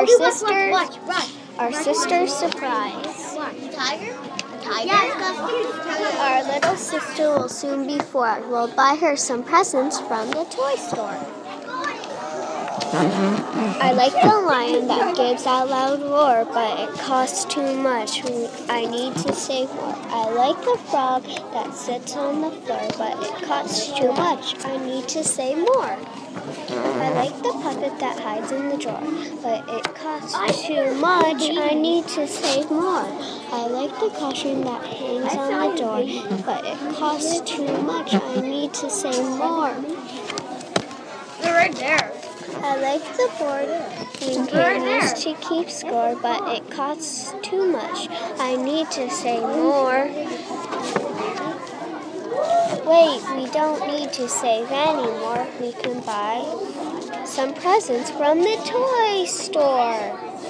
Our sister's surprise. Tiger? Our little sister will soon be 4. We'll buy her some presents from the toy store. I like the lion that gives out loud roar, but it costs too much. I need to save more. I like the frog that sits on the floor, but it costs too much. I need to save more. I like the puppet that hides in the drawer, but it costs too much. I need to save more. I like the costume that hangs on the door, but it costs too much. I need to save more. They're right there. I like the board game used to keep score, but it costs too much. I need to save more. Wait, we don't need to save anymore. We can buy some presents from the toy store.